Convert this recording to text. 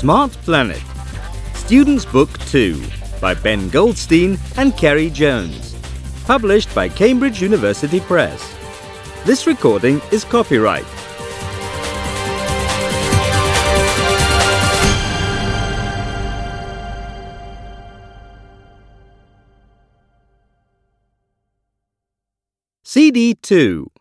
Smart Planet. Students' Book 2 by Ben Goldstein and Kerry Jones. Published by Cambridge University Press. This recording is copyright. CD 2.